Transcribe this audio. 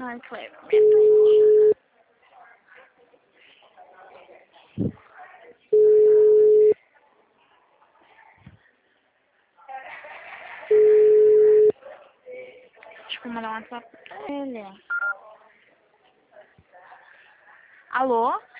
Ai, Cleber, minha frente. Deixa eu mandar um WhatsApp pra ele. Alô?